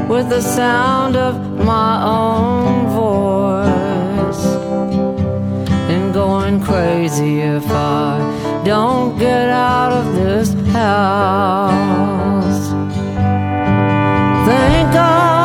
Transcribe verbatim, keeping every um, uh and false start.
with the sound of my own voice, and going crazy if I don't get out of this house. Thank God